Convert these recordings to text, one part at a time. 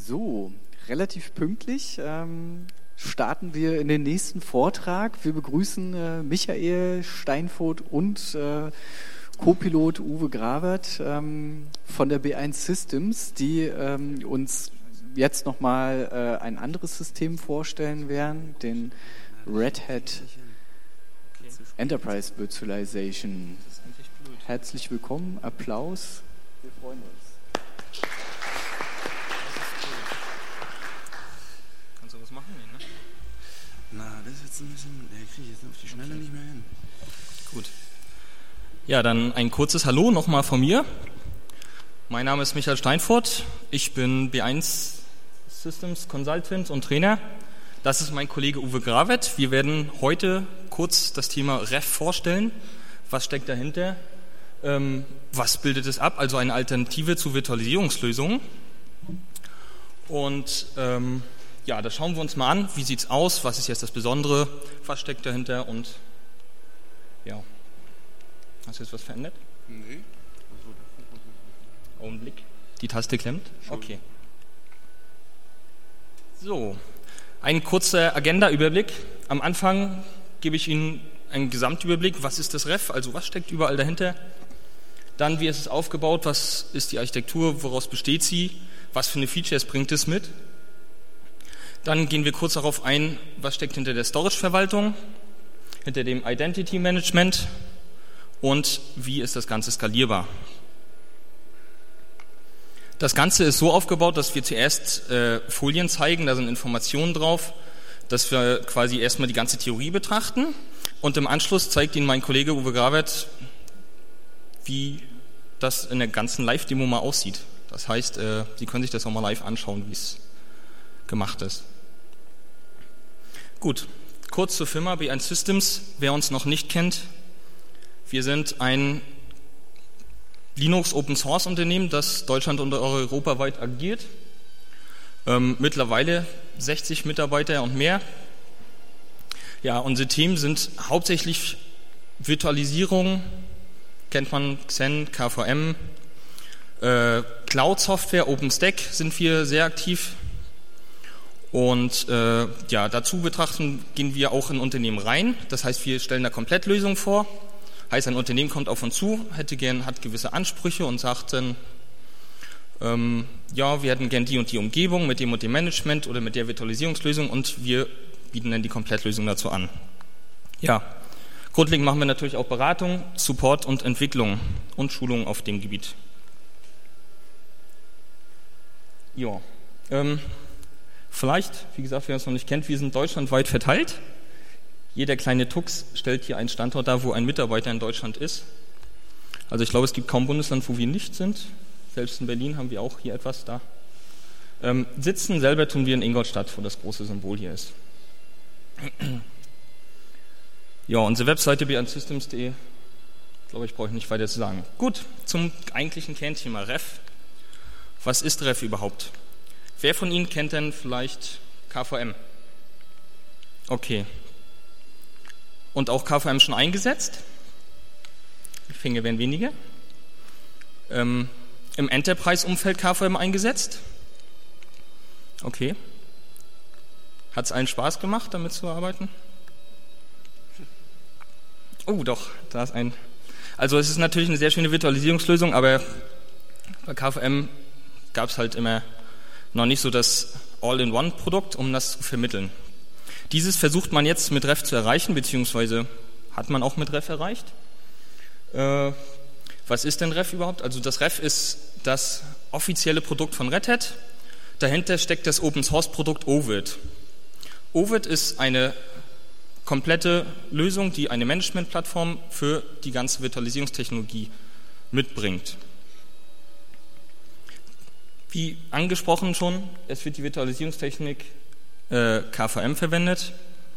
So, relativ pünktlich starten wir in den nächsten Vortrag. Wir begrüßen Michael Steinfurt und Co-Pilot Uwe Gravert von der B1 Systems, die uns jetzt nochmal ein anderes System vorstellen werden, den Red Hat Enterprise Virtualization. Herzlich willkommen, Applaus. Wir freuen uns. Kannst du was machen? Nee, ne? Na, das ist jetzt ein bisschen, kriege ich jetzt auf die Schnelle nicht mehr hin. Gut. Ja, dann ein kurzes Hallo nochmal von mir. Mein Name ist Michael Steinfurt. Ich bin B1 Systems Consultant und Trainer. Das ist mein Kollege Uwe Gravert. Wir werden heute kurz das Thema REF vorstellen. Was steckt dahinter? Was bildet es ab? Also eine Alternative zu Virtualisierungslösungen. Und ja, da schauen wir uns mal an, wie sieht es aus, was ist jetzt das Besondere, was steckt dahinter und ja. Hast du jetzt was verändert? Nee. Augenblick. Die Taste klemmt? Okay. So, ein kurzer Agenda-Überblick. Am Anfang gebe ich Ihnen einen Gesamtüberblick. Was ist das REF? Also was steckt überall dahinter? Dann, wie ist es aufgebaut? Was ist die Architektur? Woraus besteht sie? Was für eine Features bringt es mit? Dann gehen wir kurz darauf ein, was steckt hinter der Storage-Verwaltung, hinter dem Identity-Management und wie ist das Ganze skalierbar. Das Ganze ist so aufgebaut, dass wir zuerst Folien zeigen, da sind Informationen drauf, dass wir quasi erstmal die ganze Theorie betrachten und im Anschluss zeigt Ihnen mein Kollege Uwe Gravert, wie das in der ganzen Live-Demo mal aussieht. Das heißt, Sie können sich das auch mal live anschauen, wie es gemacht ist. Gut, kurz zur Firma B1 Systems. Wer uns noch nicht kennt, wir sind ein Linux-Open-Source-Unternehmen, das Deutschland und europaweit agiert. Mittlerweile 60 Mitarbeiter und mehr. Ja, unsere Themen sind hauptsächlich Virtualisierung, kennt man Xen, KVM, Cloud-Software, OpenStack sind wir sehr aktiv. Und ja, dazu gehen wir auch in Unternehmen rein. Das heißt, wir stellen da Komplettlösungen vor. Heißt, ein Unternehmen kommt auf uns zu, hat gewisse Ansprüche und sagt dann, ja, wir hätten gern die und die Umgebung mit dem und dem Management oder mit der Virtualisierungslösung und wir bieten dann die Komplettlösung dazu an. Ja, grundlegend machen wir natürlich auch Beratung, Support und Entwicklung und Schulung auf dem Gebiet. Ja, vielleicht, wie gesagt, wer uns noch nicht kennt, wir sind deutschlandweit verteilt. Jeder kleine Tux stellt hier einen Standort dar, wo ein Mitarbeiter in Deutschland ist. Also ich glaube, es gibt kaum Bundesland, wo wir nicht sind. Selbst in Berlin haben wir auch hier etwas da. Sitzen selber tun wir in Ingolstadt, wo das große Symbol hier ist. Ja, unsere Webseite b1systems.de, glaube ich, brauche ich nicht weiter zu sagen. Gut, zum eigentlichen Kernthema REF. Was ist REF überhaupt? Wer von Ihnen kennt denn vielleicht KVM? Okay. Und auch KVM schon eingesetzt? Die Finger werden weniger. Im Enterprise-Umfeld KVM eingesetzt? Okay. Hat es allen Spaß gemacht, damit zu arbeiten? Oh, doch, da ist ein. Also es ist natürlich eine sehr schöne Virtualisierungslösung, aber bei KVM gab es halt immer noch nicht so das All-in-One-Produkt, um das zu vermitteln. Dieses versucht man jetzt mit REF zu erreichen, beziehungsweise hat man auch mit REF erreicht. Was ist denn REF überhaupt? Also das REF ist das offizielle Produkt von Red Hat. Dahinter steckt das Open-Source-Produkt Ovid. Ovid ist eine komplette Lösung, die eine Management-Plattform für die ganze Virtualisierungstechnologie mitbringt. Wie angesprochen schon, es wird die Virtualisierungstechnik KVM verwendet.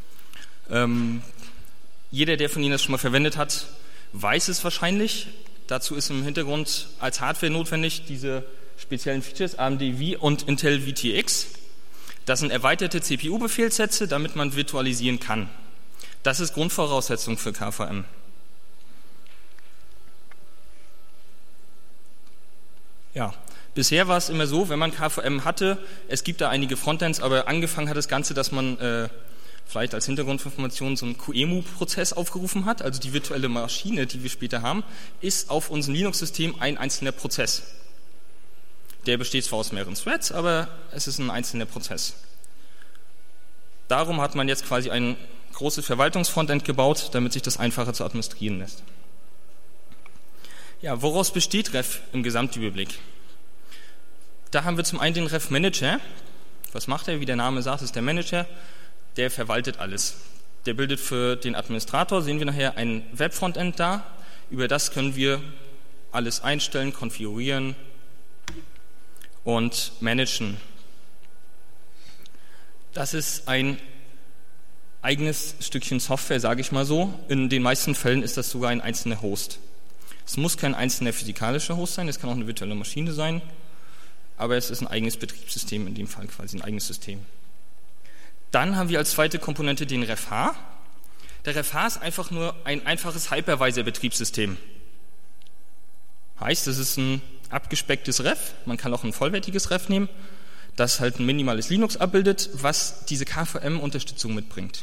Jeder, der von Ihnen das schon mal verwendet hat, weiß es wahrscheinlich. Dazu ist im Hintergrund als Hardware notwendig diese speziellen Features AMD V und Intel VTX. Das sind erweiterte CPU-Befehlssätze, damit man virtualisieren kann. Das ist Grundvoraussetzung für KVM. Ja, Bisher war es immer so, wenn man KVM hatte, es gibt da einige Frontends, aber angefangen hat das Ganze, dass man vielleicht als Hintergrundinformation so einen QEMU-Prozess aufgerufen hat, also die virtuelle Maschine, die wir später haben, ist auf unserem Linux-System ein einzelner Prozess. Der besteht zwar aus mehreren Threads, aber es ist ein einzelner Prozess. Darum hat man jetzt quasi ein großes Verwaltungsfrontend gebaut, damit sich das einfacher zu administrieren lässt. Ja, woraus besteht Ref im Gesamtüberblick? Da haben wir zum einen den Ref Manager. Was macht er? Wie der Name sagt, ist der Manager. Der verwaltet alles. Der bildet für den Administrator, sehen wir nachher, ein Webfrontend da. Über das können wir alles einstellen, konfigurieren und managen. Das ist ein eigenes Stückchen Software, sage ich mal so. In den meisten Fällen ist das sogar ein einzelner Host. Es muss kein einzelner physikalischer Host sein, es kann auch eine virtuelle Maschine sein, aber es ist ein eigenes Betriebssystem, in dem Fall quasi ein eigenes System. Dann haben wir als zweite Komponente den RefH. Der RefH ist einfach nur ein einfaches Hypervisor-Betriebssystem. Heißt, es ist ein abgespecktes Ref, man kann auch ein vollwertiges Ref nehmen, das halt ein minimales Linux abbildet, was diese KVM-Unterstützung mitbringt.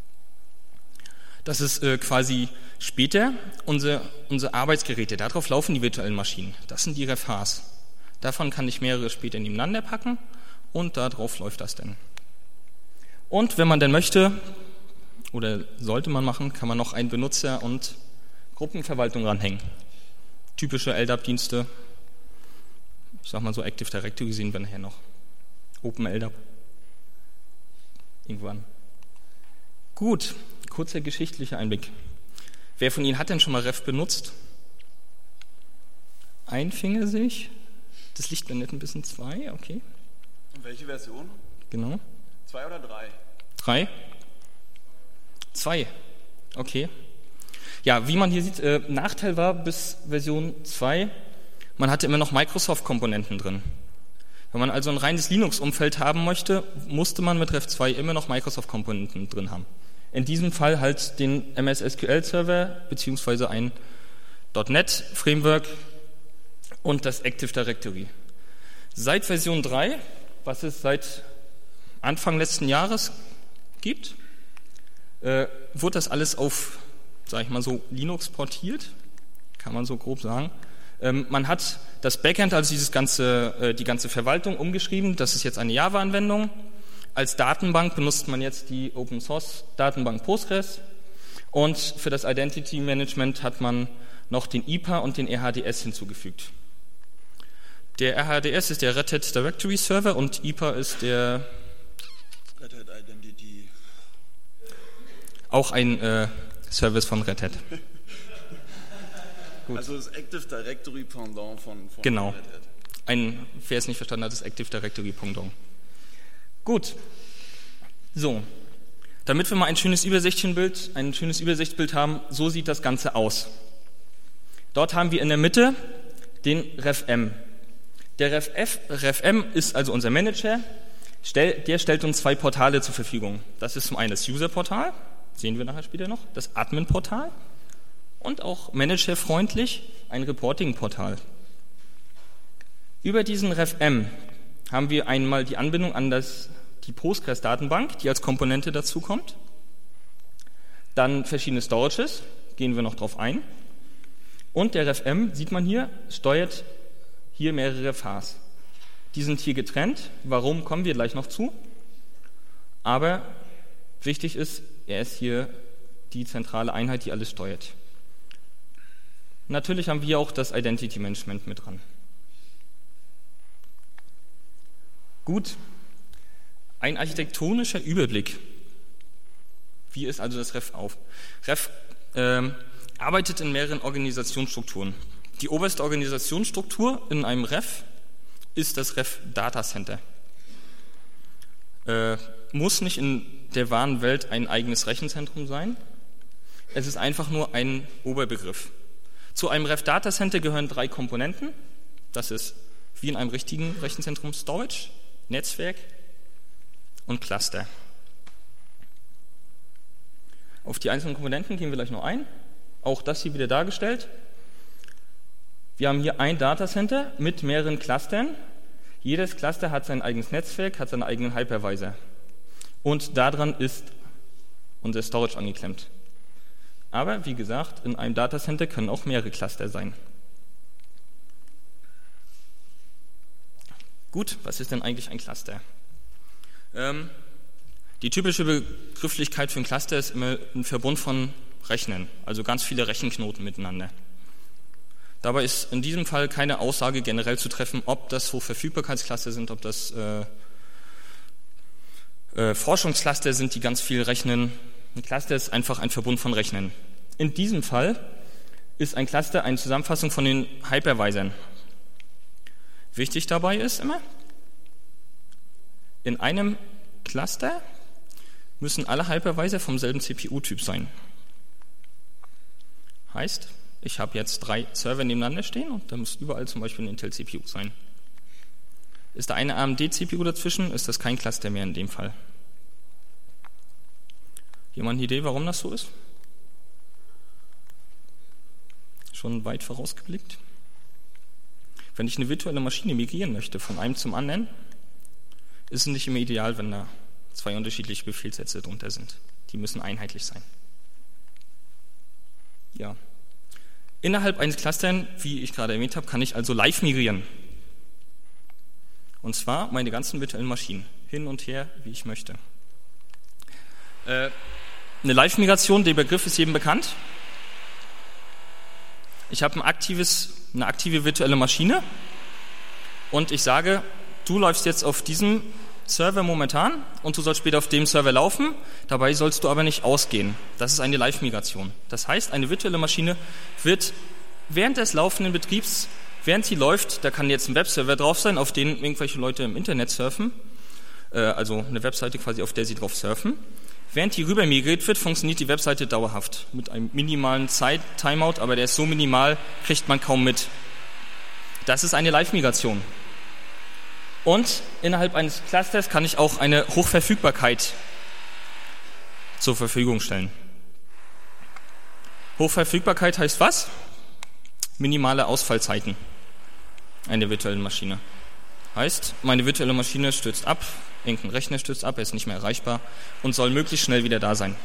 Das ist quasi später unsere Arbeitsgeräte, darauf laufen die virtuellen Maschinen, das sind die RefHs. Davon kann ich mehrere später nebeneinander packen und darauf läuft das dann. Und wenn man denn möchte, oder sollte man machen, kann man noch einen Benutzer- und Gruppenverwaltung ranhängen. Typische LDAP-Dienste, ich sag mal so Active Directory sehen wir nachher noch. OpenLDAP. Irgendwann. Gut, kurzer geschichtlicher Einblick. Wer von Ihnen hat denn schon mal Ref benutzt? Ein Finger sehe ich. Das Licht blendet ein bisschen 2, okay. Und welche Version? Genau. 2 oder 3? 3? 2. Okay. Ja, wie man hier sieht, Nachteil war bis Version 2, man hatte immer noch Microsoft-Komponenten drin. Wenn man also ein reines Linux-Umfeld haben möchte, musste man mit Ref 2 immer noch Microsoft-Komponenten drin haben. In diesem Fall halt den MS SQL-Server beziehungsweise ein .NET-Framework und das Active Directory. Seit Version 3, was es seit Anfang letzten Jahres gibt, wurde das alles auf, sage ich mal so, Linux portiert, kann man so grob sagen. Man hat das Backend, also die ganze Verwaltung umgeschrieben, das ist jetzt eine Java-Anwendung. Als Datenbank benutzt man jetzt die Open-Source-Datenbank Postgres und für das Identity Management hat man noch den IPA und den RHDS hinzugefügt. Der RHDS ist der Red Hat Directory Server und IPA ist der Red Hat Identity. Auch ein Service von Red Hat. Gut. Also das Active Directory Pendant von genau. Red Hat. Wer es nicht verstanden hat, das Active Directory Pendant. Gut. So. Damit wir mal ein schönes Übersichtsbild haben, so sieht das Ganze aus. Dort haben wir in der Mitte den RefM. Der RefM ist also unser Manager. Der stellt uns 2 Portale zur Verfügung. Das ist zum einen das User-Portal, sehen wir nachher später noch, das Admin-Portal und auch managerfreundlich ein Reporting-Portal. Über diesen RefM haben wir einmal die Anbindung an die Postgres-Datenbank, die als Komponente dazu kommt. Dann verschiedene Storages, gehen wir noch drauf ein. Und der RefM, sieht man hier, steuert hier mehrere Refhs. Die sind hier getrennt. Warum, kommen wir gleich noch zu. Aber wichtig ist, er ist hier die zentrale Einheit, die alles steuert. Natürlich haben wir auch das Identity Management mit dran. Gut, ein architektonischer Überblick. Wie ist also das Ref auf? Ref arbeitet in mehreren Organisationsstrukturen. Die oberste Organisationsstruktur in einem Ref ist das Ref Data Center. Muss nicht in der wahren Welt ein eigenes Rechenzentrum sein. Es ist einfach nur ein Oberbegriff. Zu einem Ref Data Center gehören 3 Komponenten. Das ist wie in einem richtigen Rechenzentrum Storage, Netzwerk und Cluster. Auf die einzelnen Komponenten gehen wir gleich noch ein. Auch das hier wieder dargestellt. Wir haben hier ein Datacenter mit mehreren Clustern. Jedes Cluster hat sein eigenes Netzwerk, hat seinen eigenen Hypervisor. Und daran ist unser Storage angeklemmt. Aber wie gesagt, in einem Datacenter können auch mehrere Cluster sein. Gut, was ist denn eigentlich ein Cluster? Die typische Begrifflichkeit für ein Cluster ist immer ein Verbund von Rechnern, also ganz viele Rechenknoten miteinander. Dabei ist in diesem Fall keine Aussage generell zu treffen, ob das Hochverfügbarkeitscluster sind, ob das Forschungscluster sind, die ganz viel rechnen. Ein Cluster ist einfach ein Verbund von Rechnern. In diesem Fall ist ein Cluster eine Zusammenfassung von den Hypervisern. Wichtig dabei ist immer, in einem Cluster müssen alle Hypervisor vom selben CPU-Typ sein. Heißt, ich habe jetzt 3 Server nebeneinander stehen und da muss überall zum Beispiel ein Intel-CPU sein. Ist da eine AMD-CPU dazwischen, ist das kein Cluster mehr in dem Fall. Jemand eine Idee, warum das so ist? Schon weit vorausgeblickt? Wenn ich eine virtuelle Maschine migrieren möchte von einem zum anderen, ist es nicht immer ideal, wenn da 2 unterschiedliche Befehlssätze drunter sind. Die müssen einheitlich sein. Ja. Innerhalb eines Clusters, wie ich gerade erwähnt habe, kann ich also live migrieren. Und zwar meine ganzen virtuellen Maschinen. Hin und her, wie ich möchte. Eine Live-Migration, der Begriff ist jedem bekannt. Ich habe eine aktive virtuelle Maschine und ich sage, du läufst jetzt auf diesem Server momentan und du sollst später auf dem Server laufen, dabei sollst du aber nicht ausgehen. Das ist eine Live-Migration. Das heißt, eine virtuelle Maschine wird während des laufenden Betriebs, während sie läuft, da kann jetzt ein Webserver drauf sein, auf den irgendwelche Leute im Internet surfen, also eine Webseite quasi, auf der sie drauf surfen. Während die rüber migriert wird, funktioniert die Webseite dauerhaft mit einem minimalen Zeit-Timeout, aber der ist so minimal, kriegt man kaum mit. Das ist eine Live-Migration. Und innerhalb eines Clusters kann ich auch eine Hochverfügbarkeit zur Verfügung stellen. Hochverfügbarkeit heißt was? Minimale Ausfallzeiten einer virtuellen Maschine. Heißt, meine virtuelle Maschine stürzt ab, irgendein Rechner stürzt ab, er ist nicht mehr erreichbar und soll möglichst schnell wieder da sein.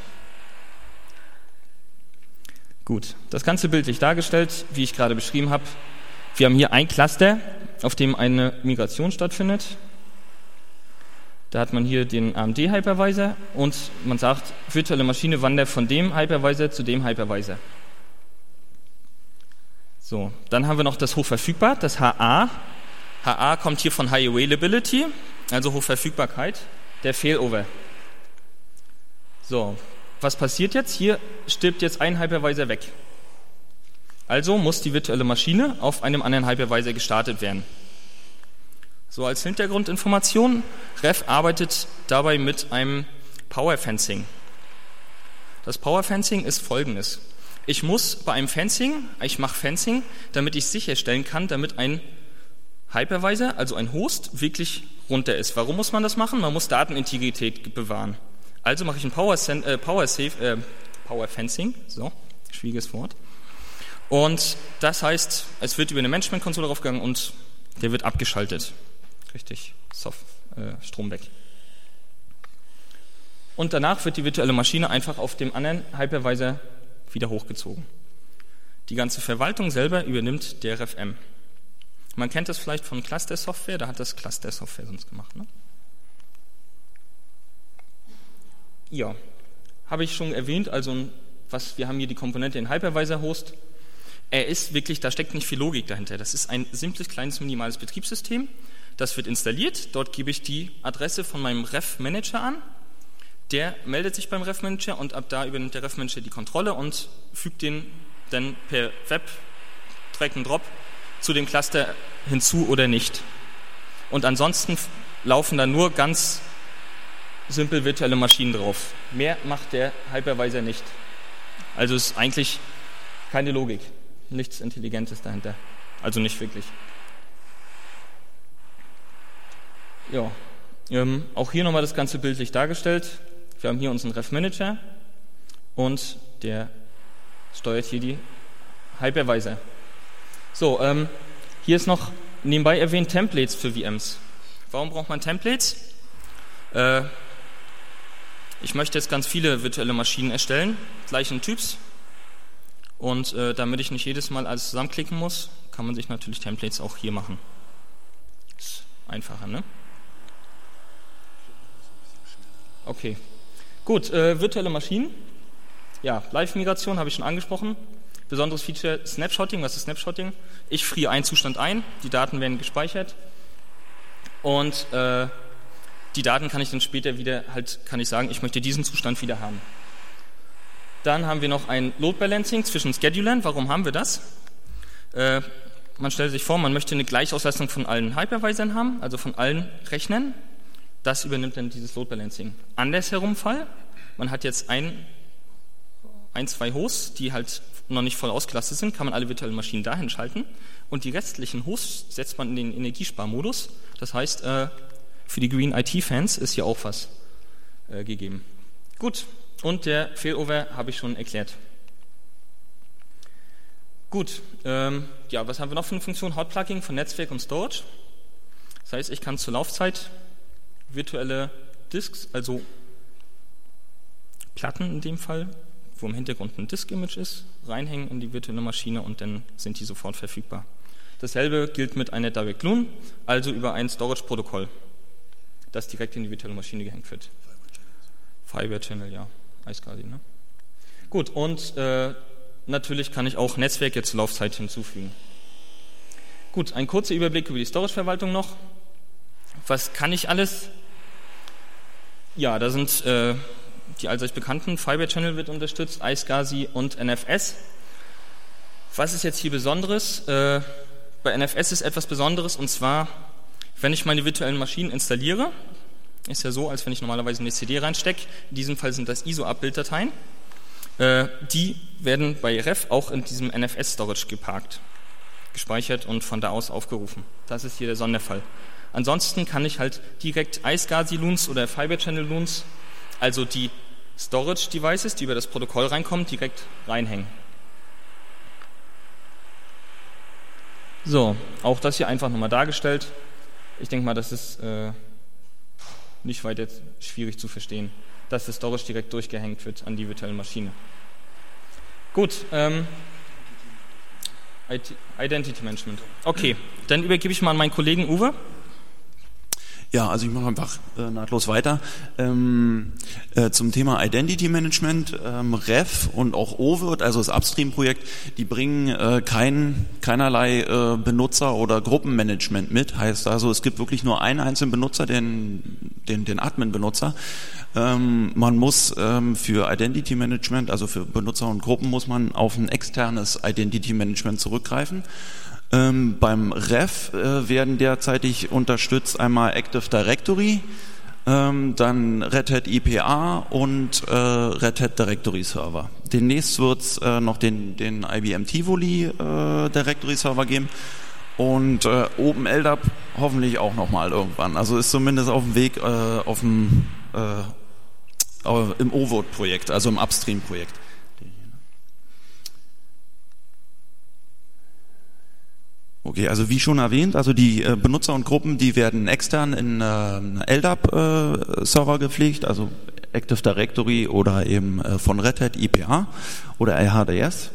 Gut, das Ganze bildlich dargestellt, wie ich gerade beschrieben habe. Wir haben hier ein Cluster, auf dem eine Migration stattfindet. Da hat man hier den AMD-Hypervisor und man sagt, virtuelle Maschine wandert von dem Hypervisor zu dem Hypervisor. So, dann haben wir noch das Hochverfügbar, das HA. HA kommt hier von High Availability, also Hochverfügbarkeit, der Failover. So, was passiert jetzt? Hier stirbt jetzt ein Hypervisor weg. Also muss die virtuelle Maschine auf einem anderen Hypervisor gestartet werden. So, als Hintergrundinformation, Ref arbeitet dabei mit einem Power Fencing. Das Power Fencing ist folgendes. Ich muss bei einem Fencing, ich mache Fencing, damit ich sicherstellen kann, damit ein Hypervisor, also ein Host, wirklich runter ist. Warum muss man das machen? Man muss Datenintegrität bewahren. Also mache ich ein Power Fencing, so, schwieriges Wort. Und das heißt, es wird über eine Management-Konsole raufgegangen und der wird abgeschaltet. Richtig, Strom weg. Und danach wird die virtuelle Maschine einfach auf dem anderen Hypervisor wieder hochgezogen. Die ganze Verwaltung selber übernimmt der RFM. Man kennt das vielleicht von Cluster-Software, da hat das Cluster-Software sonst gemacht. Ne? Ja, habe ich schon erwähnt, also wir haben hier die Komponente in Hypervisor-Host. Er ist wirklich, da steckt nicht viel Logik dahinter. Das ist ein simples, kleines, minimales Betriebssystem. Das wird installiert. Dort gebe ich die Adresse von meinem Ref-Manager an. Der meldet sich beim Ref-Manager und ab da übernimmt der Ref-Manager die Kontrolle und fügt den dann per Web, Drag and Drop zu dem Cluster hinzu oder nicht. Und ansonsten laufen da nur ganz simpel virtuelle Maschinen drauf. Mehr macht der Hypervisor nicht. Also ist eigentlich keine Logik. Nichts Intelligentes dahinter. Also nicht wirklich. Ja, auch hier nochmal das Ganze bildlich dargestellt. Wir haben hier unseren Ref-Manager und der steuert hier die Hypervisor. So, hier ist noch nebenbei erwähnt Templates für VMs. Warum braucht man Templates? Ich möchte jetzt ganz viele virtuelle Maschinen erstellen, gleichen Typs. Und damit ich nicht jedes Mal alles zusammenklicken muss, kann man sich natürlich Templates auch hier machen. Ist einfacher, ne? Okay. Gut, virtuelle Maschinen. Ja, Live-Migration habe ich schon angesprochen. Besonderes Feature Snapshotting. Was ist Snapshotting? Ich friere einen Zustand ein, die Daten werden gespeichert und die Daten kann ich dann später wieder, kann ich sagen, ich möchte diesen Zustand wieder haben. Dann haben wir noch ein Load Balancing zwischen Schedulern. Warum haben wir das? Man stellt sich vor, man möchte eine Gleichauslastung von allen Hypervisern haben, also von allen Rechnern. Das übernimmt dann dieses Load Balancing. Andersherum Fall, man hat jetzt zwei Hosts, die halt noch nicht voll ausgelastet sind, kann man alle virtuellen Maschinen dahin schalten und die restlichen Hosts setzt man in den Energiesparmodus. Das heißt, für die Green IT-Fans ist hier auch was gegeben. Gut, und der Failover habe ich schon erklärt. Gut, ja, was haben wir noch für eine Funktion? Hotplugging von Netzwerk und Storage. Das heißt, ich kann zur Laufzeit virtuelle Disks, also Platten in dem Fall, wo im Hintergrund ein Disk-Image ist, reinhängen in die virtuelle Maschine und dann sind die sofort verfügbar. Dasselbe gilt mit einer Direct LUN, also über ein Storage-Protokoll, das direkt in die virtuelle Maschine gehängt wird. Fiber Channel, ja, iSCSI, ne? Gut, und natürlich kann ich auch Netzwerke zur Laufzeit hinzufügen. Gut, ein kurzer Überblick über die Storage-Verwaltung noch. Was kann ich alles? Ja, da sind die allseits bekannten, Fiber Channel wird unterstützt, iSCSI und NFS. Was ist jetzt hier Besonderes? Bei NFS ist etwas Besonderes, und zwar, wenn ich meine virtuellen Maschinen installiere, ist ja so, als wenn ich normalerweise eine CD reinstecke, in diesem Fall sind das ISO-Abbilddateien, die werden bei Ref auch in diesem NFS-Storage geparkt, gespeichert und von da aus aufgerufen. Das ist hier der Sonderfall. Ansonsten kann ich halt direkt iSCSI-Loons oder Fiber Channel-Loons, also die Storage-Devices, die über das Protokoll reinkommen, direkt reinhängen. So, auch das hier einfach nochmal dargestellt. Ich denke mal, das ist nicht weiter schwierig zu verstehen, dass das Storage direkt durchgehängt wird an die virtuelle Maschine. Gut, Identity Management. Okay, dann übergebe ich mal an meinen Kollegen Uwe. Ja, also ich mache einfach nahtlos weiter. Zum Thema Identity Management, Ref und auch OVIRT, also das Upstream-Projekt, die bringen keinerlei Benutzer- oder Gruppenmanagement mit. Heißt also, es gibt wirklich nur einen einzelnen Benutzer, den Admin-Benutzer. Man muss für Identity Management, also für Benutzer und Gruppen, muss man auf ein externes Identity Management zurückgreifen. Beim Ref werden derzeitig unterstützt einmal Active Directory, dann Red Hat IPA und Red Hat Directory Server. Demnächst wird es noch den IBM Tivoli Directory Server geben und OpenLDAP hoffentlich auch nochmal irgendwann. Also ist zumindest auf dem Weg im OVIRT-Projekt, also im Upstream-Projekt. Okay, also wie schon erwähnt, also die Benutzer und Gruppen, die werden extern in LDAP-Server gepflegt, also Active Directory oder eben von Red Hat IPA oder RHDS.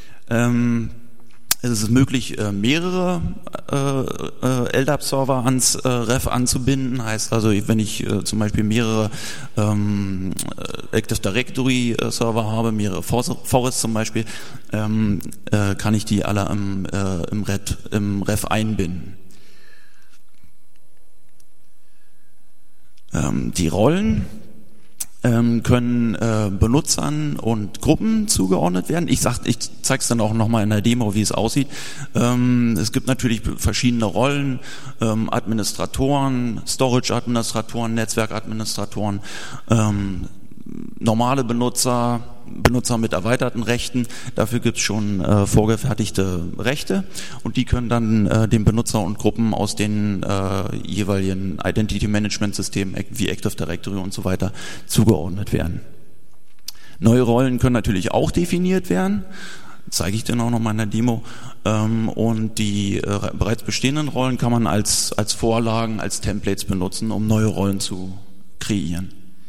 Es ist möglich, mehrere LDAP-Server ans Ref anzubinden. Heißt also, wenn ich zum Beispiel mehrere Active Directory-Server habe, mehrere Forest zum Beispiel, kann ich die alle im Ref einbinden. Die Rollen können Benutzern und Gruppen zugeordnet werden. Ich zeige es dann auch nochmal in der Demo, wie es aussieht. Es gibt natürlich verschiedene Rollen, Administratoren, Storage-Administratoren, Netzwerkadministratoren, normale Benutzer mit erweiterten Rechten. Dafür gibt es schon vorgefertigte Rechte und die können dann den Benutzer und Gruppen aus den jeweiligen Identity-Management-Systemen wie Active Directory und so weiter zugeordnet werden. Neue Rollen können natürlich auch definiert werden. zeige ich dann auch nochmal in der Demo. Und die bereits bestehenden Rollen kann man als Vorlagen, als Templates benutzen, um neue Rollen zu kreieren.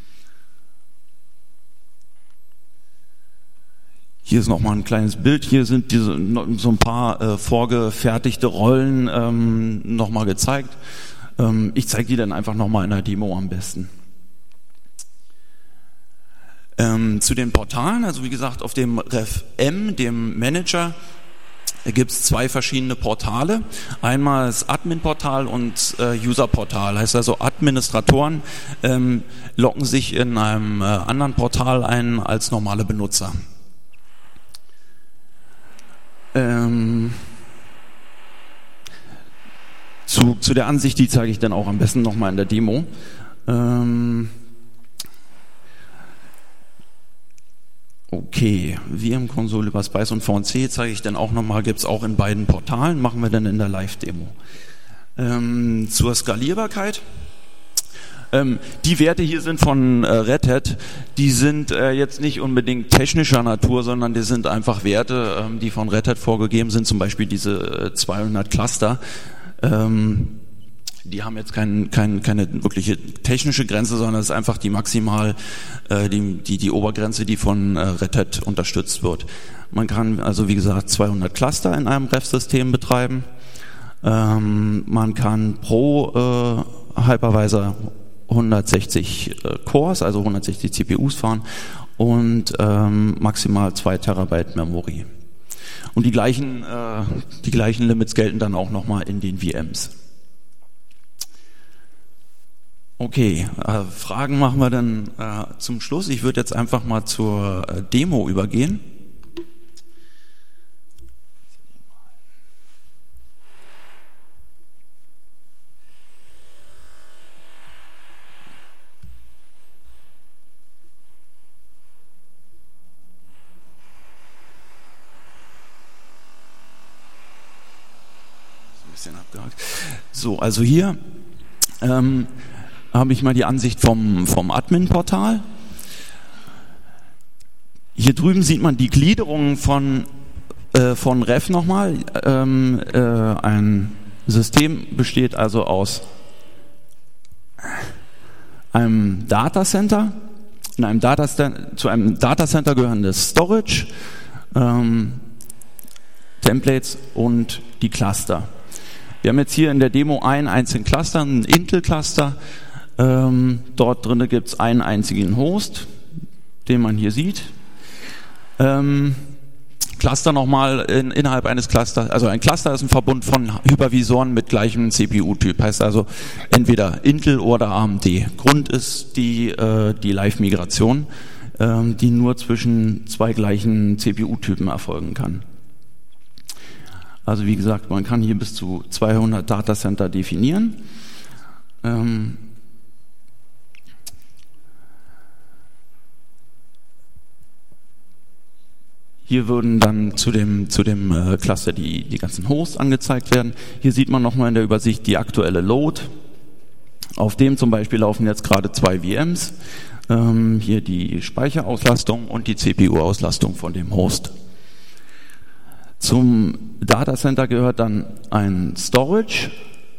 Hier ist nochmal ein kleines Bild. Hier sind so ein paar vorgefertigte Rollen nochmal gezeigt. Ich zeige die dann einfach nochmal in der Demo am besten. Zu den Portalen, also wie gesagt, auf dem RefM, dem Manager, gibt es 2 verschiedene Portale. Einmal das Admin-Portal und User-Portal. Heißt also, Administratoren loggen sich in einem anderen Portal ein als normale Benutzer. Zu der Ansicht, die zeige ich dann auch am besten nochmal in der Demo. Okay, VM-Konsole über Spice und VNC zeige ich dann auch nochmal, gibt es auch in beiden Portalen, machen wir dann in der Live-Demo. Zur Skalierbarkeit. Die Werte hier sind von Red Hat, die sind jetzt nicht unbedingt technischer Natur, sondern die sind einfach Werte, die von Red Hat vorgegeben sind, zum Beispiel diese 200 Cluster. Die haben jetzt keine wirkliche technische Grenze, sondern es ist einfach die maximal die Obergrenze, die von Red Hat unterstützt wird. Man kann also, wie gesagt, 200 Cluster in einem Ref-System betreiben. Man kann pro Hypervisor 160 Cores, also 160 CPUs fahren und maximal 2 Terabyte Memory. Und die gleichen Limits gelten dann auch nochmal in den VMs. Okay, Fragen machen wir dann zum Schluss. Ich würde jetzt einfach mal zur Demo übergehen. So, also hier habe ich mal die Ansicht vom Admin-Portal. Hier drüben sieht man die Gliederung von Ref nochmal. Ein System besteht also aus einem Datacenter. Zu einem Datacenter gehören das Storage, Templates und die Cluster. Wir haben jetzt hier in der Demo einen einzigen Cluster, einen Intel-Cluster. Dort drin gibt es einen einzigen Host, den man hier sieht. Cluster nochmal innerhalb eines Clusters. Also ein Cluster ist ein Verbund von Hypervisoren mit gleichem CPU-Typ. Heißt also entweder Intel oder AMD. Grund ist die Live-Migration, die nur zwischen 2 gleichen CPU-Typen erfolgen kann. Also wie gesagt, man kann hier bis zu 200 Datacenter definieren. Hier würden dann zu dem Cluster die ganzen Hosts angezeigt werden. Hier sieht man nochmal in der Übersicht die aktuelle Load. Auf dem zum Beispiel laufen jetzt gerade 2 VMs. Hier die Speicherauslastung und die CPU-Auslastung von dem Host. Zum Datacenter gehört dann ein Storage.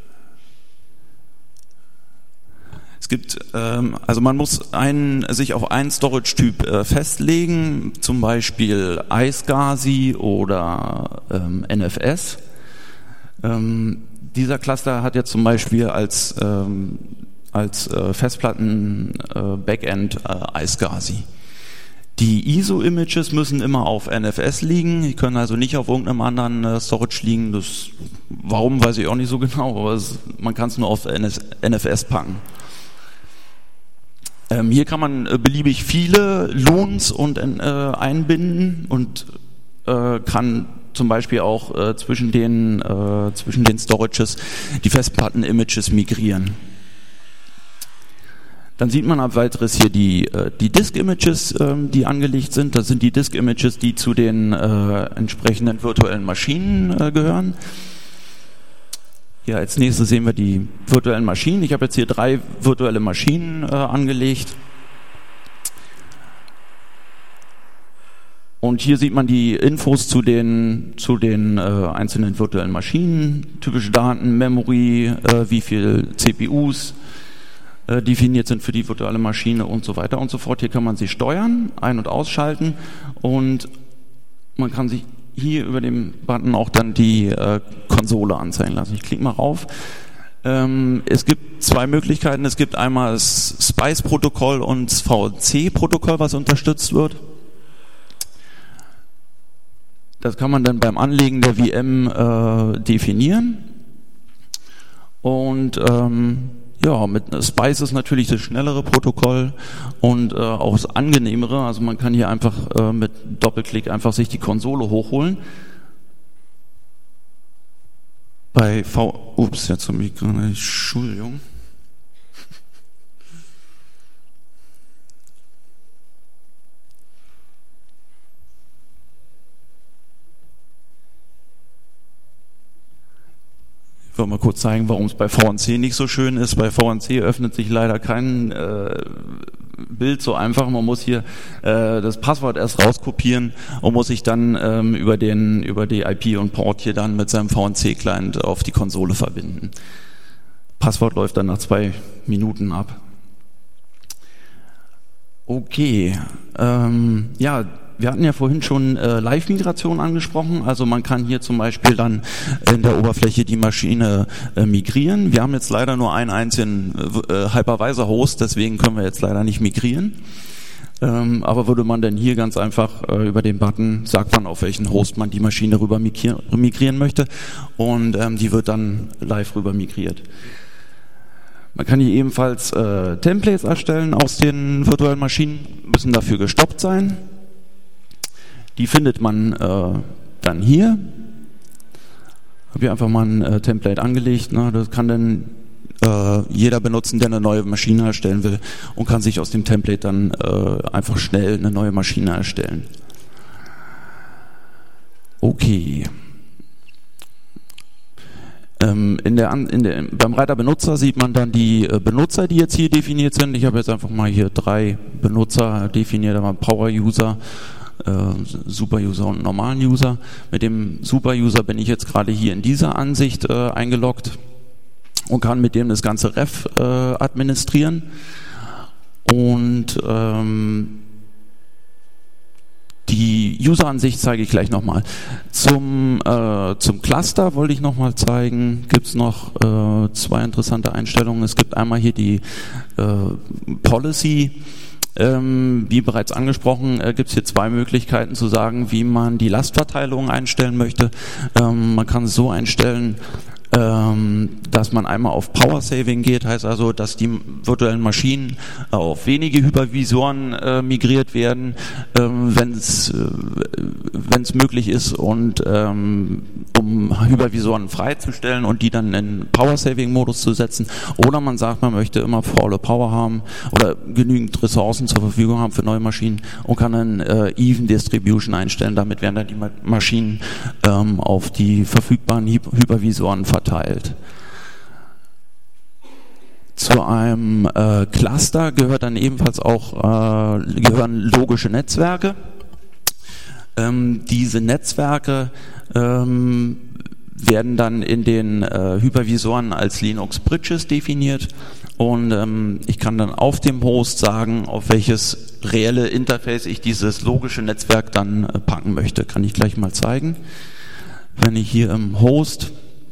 Es gibt, also man muss sich auf einen Storage-Typ festlegen, zum Beispiel iSCSI oder NFS. Dieser Cluster hat jetzt zum Beispiel als Festplatten Backend iSCSI. Die ISO-Images müssen immer auf NFS liegen, die können also nicht auf irgendeinem anderen Storage liegen. Warum, weiß ich auch nicht so genau, aber man kann es nur auf NFS packen. Hier kann man beliebig viele Loons einbinden und kann zum Beispiel auch zwischen den Storages die Festplatten-Images migrieren. Dann sieht man ab weiteres hier die Disk-Images, die angelegt sind. Das sind die Disk-Images, die zu den entsprechenden virtuellen Maschinen gehören. Hier als nächstes sehen wir die virtuellen Maschinen. Ich habe jetzt hier 3 virtuelle Maschinen angelegt. Und hier sieht man die Infos zu den einzelnen virtuellen Maschinen, typische Daten, Memory, wie viel CPUs definiert sind für die virtuelle Maschine und so weiter und so fort. Hier kann man sie steuern, ein- und ausschalten und man kann sich hier über den Button auch dann die Konsole anzeigen lassen. Ich klicke mal rauf. Es gibt zwei Möglichkeiten. Es gibt einmal das SPICE-Protokoll und das VNC-Protokoll, was unterstützt wird. Das kann man dann beim Anlegen der VM definieren. Und mit SPICE ist natürlich das schnellere Protokoll und auch das angenehmere. Also man kann hier einfach mit Doppelklick einfach sich die Konsole hochholen. Bei jetzt habe ich gerade, Entschuldigung. Ich will mal kurz zeigen, warum es bei VNC nicht so schön ist. Bei VNC öffnet sich leider kein Bild so einfach. Man muss hier das Passwort erst rauskopieren und muss sich dann über die IP und Port hier dann mit seinem VNC-Client auf die Konsole verbinden. Passwort läuft dann nach 2 Minuten ab. Okay, wir hatten ja vorhin schon Live-Migration angesprochen, also man kann hier zum Beispiel dann in der Oberfläche die Maschine migrieren. Wir haben jetzt leider nur einen einzigen Hypervisor-Host, deswegen können wir jetzt leider nicht migrieren. Aber würde man dann hier ganz einfach über den Button, sagt man, auf welchen Host man die Maschine rüber migrieren möchte und die wird dann live rüber migriert. Man kann hier ebenfalls Templates erstellen aus den virtuellen Maschinen, müssen dafür gestoppt sein. Die findet man dann hier. Habe hier einfach mal ein Template angelegt. Ne? Das kann dann jeder benutzen, der eine neue Maschine erstellen will und kann sich aus dem Template dann einfach schnell eine neue Maschine erstellen. Okay. Beim Reiter Benutzer sieht man dann die Benutzer, die jetzt hier definiert sind. Ich habe jetzt einfach mal hier 3 Benutzer definiert, aber Power-User, Super-User und normalen User. Mit dem Super-User bin ich jetzt gerade hier in dieser Ansicht eingeloggt und kann mit dem das ganze Ref administrieren. Und die User-Ansicht zeige ich gleich nochmal. Zum Cluster wollte ich nochmal zeigen, gibt es noch 2 interessante Einstellungen. Es gibt einmal hier die Policy. Wie bereits angesprochen, gibt es hier 2 Möglichkeiten zu sagen, wie man die Lastverteilung einstellen möchte. Man kann es so einstellen, dass man einmal auf Power Saving geht, heißt also, dass die virtuellen Maschinen auf wenige Hypervisoren migriert werden, wenn es möglich ist und um Hypervisoren freizustellen und die dann in Power Saving Modus zu setzen. Oder man sagt, man möchte immer volle Power haben oder genügend Ressourcen zur Verfügung haben für neue Maschinen und kann dann Even Distribution einstellen. Damit werden dann die Maschinen auf die verfügbaren Hypervisoren verteilt. Zu einem Cluster gehört dann ebenfalls auch gehören logische Netzwerke. Diese Netzwerke werden dann in den Hypervisoren als Linux Bridges definiert und ich kann dann auf dem Host sagen, auf welches reelle Interface ich dieses logische Netzwerk dann packen möchte. Kann ich gleich mal zeigen. Wenn ich hier im Host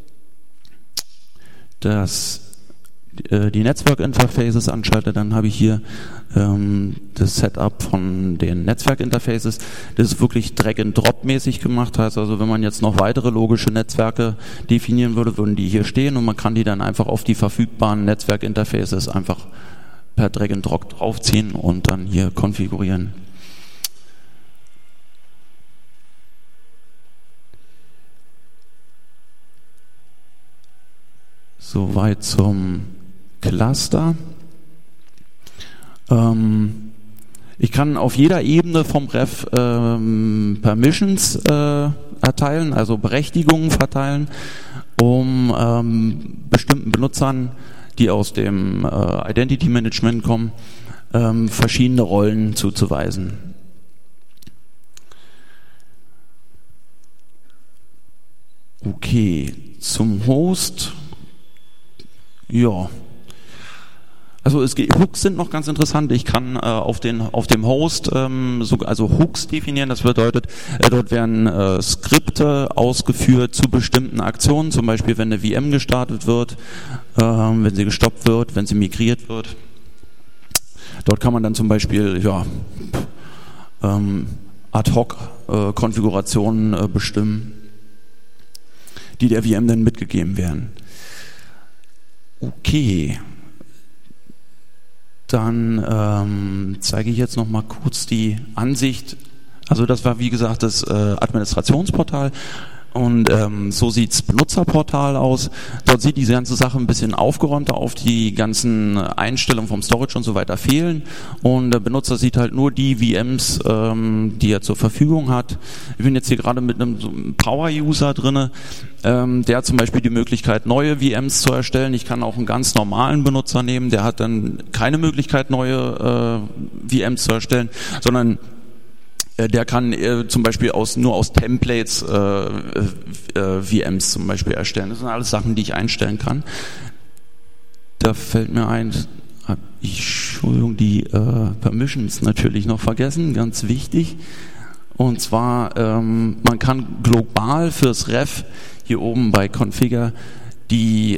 die Netzwerkinterfaces anschalte, dann habe ich hier das Setup von den Netzwerkinterfaces. Das ist wirklich Drag-and-Drop-mäßig gemacht. Heißt also, wenn man jetzt noch weitere logische Netzwerke definieren würde, würden die hier stehen und man kann die dann einfach auf die verfügbaren Netzwerkinterfaces einfach per Drag-and-Drop draufziehen und dann hier konfigurieren. Soweit zum Cluster. Ich kann auf jeder Ebene vom Ref Permissions erteilen, also Berechtigungen verteilen, um bestimmten Benutzern, die aus dem Identity Management kommen, verschiedene Rollen zuzuweisen. Okay, zum Host. Ja. Also Hooks sind noch ganz interessant. Ich kann auf dem Host also Hooks definieren. Das bedeutet, dort werden Skripte ausgeführt zu bestimmten Aktionen. Zum Beispiel, wenn eine VM gestartet wird, wenn sie gestoppt wird, wenn sie migriert wird. Dort kann man dann zum Beispiel Ad-Hoc-Konfigurationen bestimmen, die der VM dann mitgegeben werden. Okay. Dann zeige ich jetzt noch mal kurz die Ansicht. Also das war wie gesagt das Administrationsportal und so sieht's Benutzerportal aus. Dort sieht diese ganze Sache ein bisschen aufgeräumter auf, die ganzen Einstellungen vom Storage und so weiter fehlen und der Benutzer sieht halt nur die VMs, die er zur Verfügung hat. Ich bin jetzt hier gerade mit einem so Power-User drinne. Der hat zum Beispiel die Möglichkeit, neue VMs zu erstellen. Ich kann auch einen ganz normalen Benutzer nehmen, der hat dann keine Möglichkeit, neue VMs zu erstellen, sondern der kann zum Beispiel nur aus Templates VMs zum Beispiel erstellen. Das sind alles Sachen, die ich einstellen kann. Da fällt mir ein, Entschuldigung, die Permissions natürlich noch vergessen, ganz wichtig. Und zwar, man kann global fürs Ref hier oben bei Configure die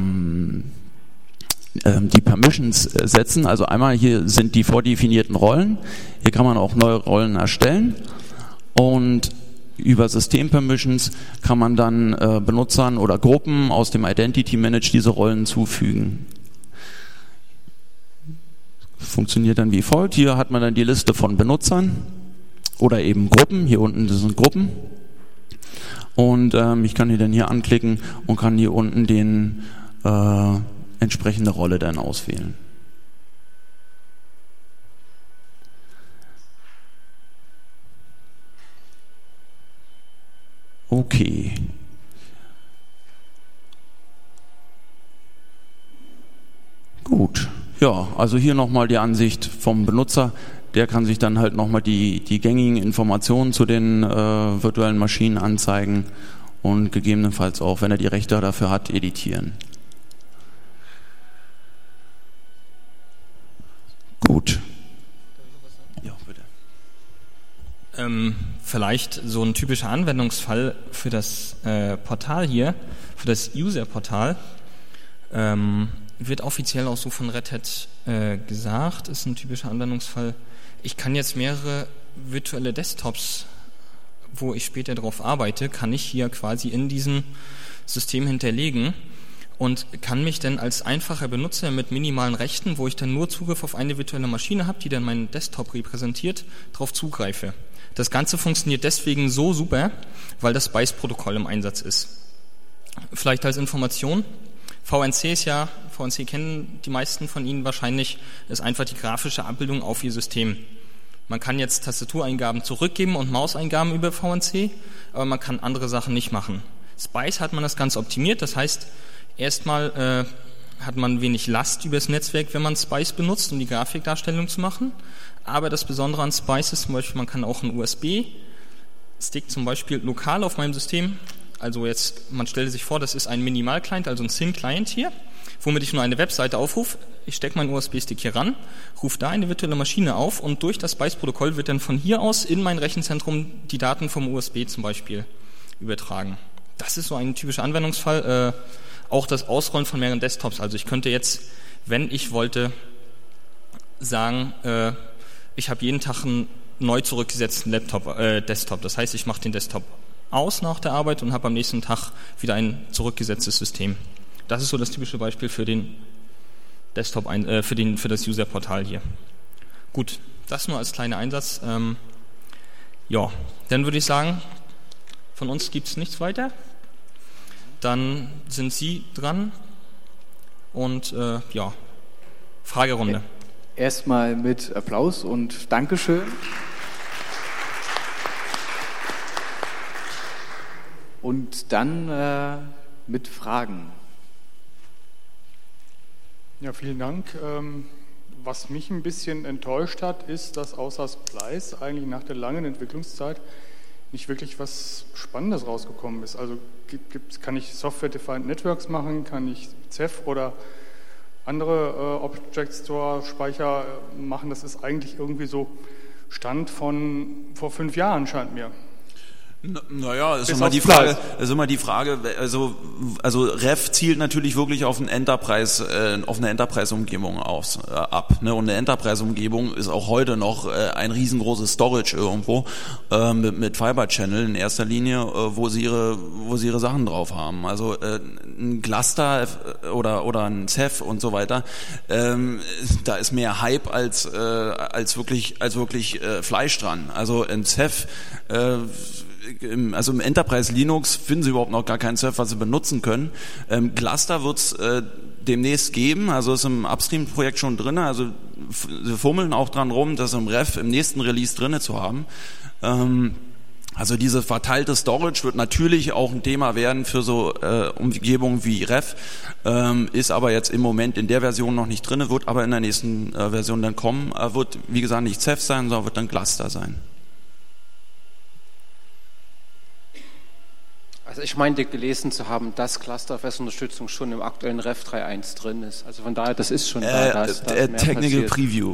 Permissions setzen. Also einmal hier sind die vordefinierten Rollen. Hier kann man auch neue Rollen erstellen. Und über System Permissions kann man dann Benutzern oder Gruppen aus dem Identity Manage diese Rollen zufügen. Funktioniert dann wie folgt. Hier hat man dann die Liste von Benutzern oder eben Gruppen. Hier unten sind Gruppen. Und ich kann die dann hier anklicken und kann hier unten den entsprechende Rolle dann auswählen. Okay. Gut. Ja, also hier nochmal die Ansicht vom Benutzer. Der kann sich dann halt nochmal die gängigen Informationen zu den virtuellen Maschinen anzeigen und gegebenenfalls auch, wenn er die Rechte dafür hat, editieren. Gut. Ja, bitte. Vielleicht so ein typischer Anwendungsfall für das Portal hier, für das User-Portal, wird offiziell auch so von Red Hat gesagt, ist ein typischer Anwendungsfall. Ich kann jetzt mehrere virtuelle Desktops, wo ich später drauf arbeite, kann ich hier quasi in diesem System hinterlegen und kann mich dann als einfacher Benutzer mit minimalen Rechten, wo ich dann nur Zugriff auf eine virtuelle Maschine habe, die dann meinen Desktop repräsentiert, darauf zugreife. Das Ganze funktioniert deswegen so super, weil das SPICE-Protokoll im Einsatz ist. Vielleicht als Information, VNC kennen die meisten von Ihnen wahrscheinlich, ist einfach die grafische Abbildung auf Ihr System. Man kann jetzt Tastatureingaben zurückgeben und Mauseingaben über VNC, aber man kann andere Sachen nicht machen. SPICE hat man das Ganze optimiert, das heißt, erstmal hat man wenig Last übers Netzwerk, wenn man SPICE benutzt, um die Grafikdarstellung zu machen. Aber das Besondere an SPICE ist zum Beispiel, man kann auch einen USB-Stick zum Beispiel lokal auf meinem System, also jetzt, man stelle sich vor, das ist ein Minimal-Client, also ein Thin-Client hier, womit ich nur eine Webseite aufrufe. Ich stecke meinen USB-Stick hier ran, rufe da eine virtuelle Maschine auf und durch das SPICE-Protokoll wird dann von hier aus in mein Rechenzentrum die Daten vom USB zum Beispiel übertragen. Das ist so ein typischer Anwendungsfall. Auch das Ausrollen von mehreren Desktops. Also ich könnte jetzt, wenn ich wollte, sagen, ich habe jeden Tag einen neu zurückgesetzten Desktop. Das heißt, ich mache den Desktop aus nach der Arbeit und habe am nächsten Tag wieder ein zurückgesetztes System. Das ist so das typische Beispiel für den Desktop, für das User-Portal hier. Gut, das nur als kleiner Einsatz. Ja, dann würde ich sagen, von uns gibt es nichts weiter. Dann sind Sie dran und ja, Fragerunde. Erstmal mit Applaus und Dankeschön. Und dann mit Fragen. Ja, vielen Dank. Was mich ein bisschen enttäuscht hat, ist, dass außer SPICE eigentlich nach der langen Entwicklungszeit nicht wirklich was Spannendes rausgekommen ist. Also kann ich Software-Defined Networks machen, kann ich Ceph oder andere Object Store Speicher machen. Das ist eigentlich irgendwie so Stand von vor 5 Jahren, scheint mir. Naja, ist immer die Frage, also Ref zielt natürlich wirklich auf eine Enterprise-Umgebung ab, ne? Und eine Enterprise-Umgebung ist auch heute noch ein riesengroßes Storage irgendwo mit Fiber Channel in erster Linie, wo sie ihre Sachen drauf haben. Also ein Cluster oder ein Ceph und so weiter, da ist mehr Hype als wirklich Fleisch dran. Also ein Ceph also im Enterprise Linux finden Sie überhaupt noch gar keinen Ceph, was Sie benutzen können. Cluster wird es demnächst geben, also ist im Upstream-Projekt schon drin, also Sie fummeln auch dran rum, das im Ref im nächsten Release drinne zu haben. Also diese verteilte Storage wird natürlich auch ein Thema werden für so Umgebungen wie Ref, ist aber jetzt im Moment in der Version noch nicht drin, wird aber in der nächsten Version dann kommen, wird wie gesagt nicht Ceph sein, sondern wird dann Cluster sein. Also ich meinte gelesen zu haben, dass ClusterFS-Unterstützung schon im aktuellen Ref 3.1 drin ist. Also von daher, das ist schon da. Technical Preview.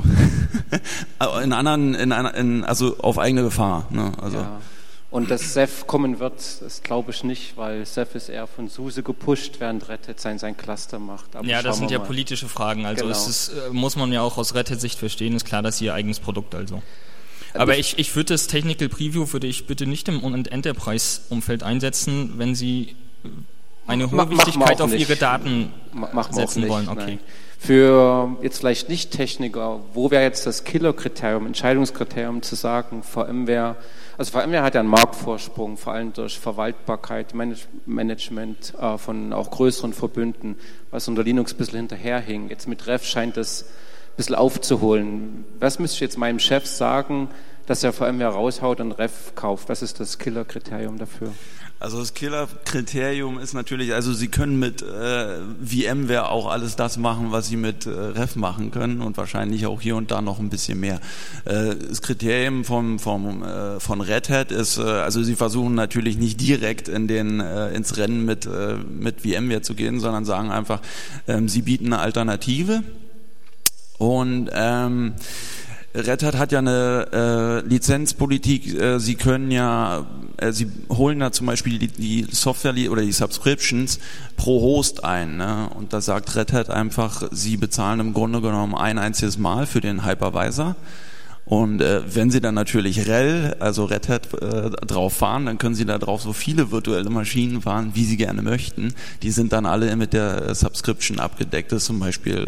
Also auf eigene Gefahr. Ne? Also. Ja. Und dass Ceph kommen wird, das glaube ich nicht, weil Ceph ist eher von SUSE gepusht, während Red Hat sein Cluster macht. Aber ja, das sind ja politische Fragen. Also genau. Muss man ja auch aus Red Hat Sicht verstehen, ist klar, dass sie ihr eigenes Produkt also. Aber ich würde das Technical Preview bitte nicht im Enterprise-Umfeld einsetzen, wenn Sie eine hohe Wichtigkeit auf Ihre Daten setzen wollen. Okay. Nein. Für jetzt vielleicht Nicht-Techniker, wo wäre jetzt das Killer-Kriterium, Entscheidungskriterium zu sagen, VMware hat ja einen Marktvorsprung, vor allem durch Verwaltbarkeit, Management von auch größeren Verbünden, was unter Linux ein bisschen hinterherhing. Jetzt mit Ref scheint das ein bisschen aufzuholen. Was müsste ich jetzt meinem Chef sagen, dass er VMware raushaut und Ref kauft? Was ist das Killer-Kriterium dafür? Also das Killer-Kriterium ist natürlich, also Sie können mit VMware auch alles das machen, was Sie mit Ref machen können und wahrscheinlich auch hier und da noch ein bisschen mehr. Das Kriterium von Red Hat ist, also Sie versuchen natürlich nicht direkt ins Rennen mit VMware zu gehen, sondern sagen einfach, Sie bieten eine Alternative. Und Red Hat ja eine Lizenzpolitik. Sie können ja, Sie holen da zum Beispiel die Software oder die Subscriptions pro Host ein, ne? Und da sagt Red Hat einfach, Sie bezahlen im Grunde genommen ein einziges Mal für den Hypervisor. Und wenn Sie dann natürlich also Red Hat drauf fahren, dann können Sie da drauf so viele virtuelle Maschinen fahren, wie Sie gerne möchten. Die sind dann alle mit der Subscription abgedeckt. Das ist zum Beispiel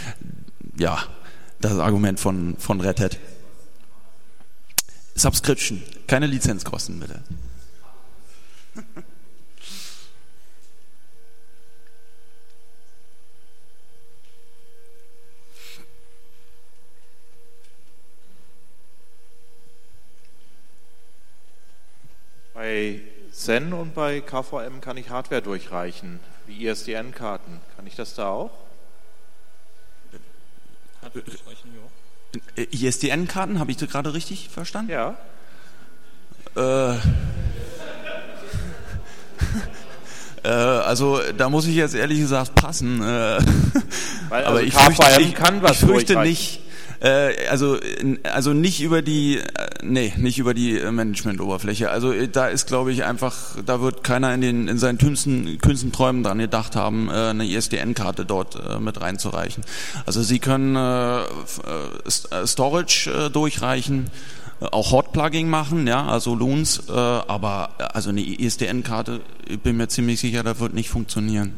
das Argument von Red Hat. Subscription, keine Lizenzkosten bitte. Bei Zen und bei KVM kann ich Hardware durchreichen, wie ISDN-Karten. Kann ich das da auch? ISDN-Karten, habe ich das gerade richtig verstanden? Ja. Also da muss ich jetzt ehrlich gesagt passen. Weil aber ich fürchte nicht. Also nicht über die Management-Oberfläche. Also da ist, glaube ich, einfach, da wird keiner in seinen kühnsten Träumen dran gedacht haben, eine ISDN-Karte dort mit reinzureichen. Also Sie können Storage durchreichen, auch Hot-Plugging machen, ja, also Loons, aber also eine ISDN-Karte, ich bin mir ziemlich sicher, das wird nicht funktionieren.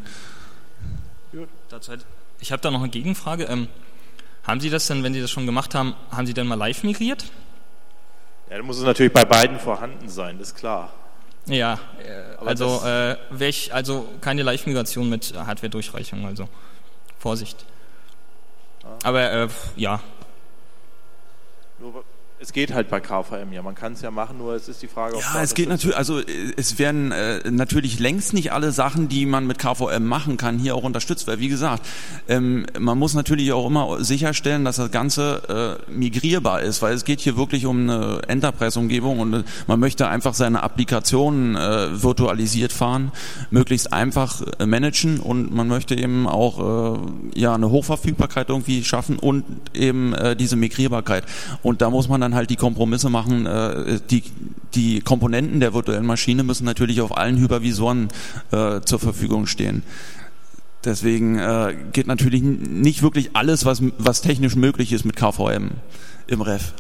Ich habe da noch eine Gegenfrage. Haben Sie das denn, wenn Sie das schon gemacht haben, haben Sie denn mal live migriert? Ja, dann muss es natürlich bei beiden vorhanden sein, das ist klar. Ja, also keine Live-Migration mit Hardware-Durchreichung, also Vorsicht. Aber ja. Es geht halt bei KVM, ja, man kann es ja machen, nur es ist die Frage, ob ja, es geht natürlich, also es werden natürlich längst nicht alle Sachen, die man mit KVM machen kann, hier auch unterstützt, weil wie gesagt, man muss natürlich auch immer sicherstellen, dass das Ganze migrierbar ist, weil es geht hier wirklich um eine Enterprise-Umgebung und man möchte einfach seine Applikationen virtualisiert fahren, möglichst einfach managen und man möchte eben auch eine Hochverfügbarkeit irgendwie schaffen und eben diese Migrierbarkeit. Und da muss man dann halt die Kompromisse machen. Die Komponenten der virtuellen Maschine müssen natürlich auf allen Hypervisoren zur Verfügung stehen. Deswegen geht natürlich nicht wirklich alles, was technisch möglich ist mit KVM im Ref.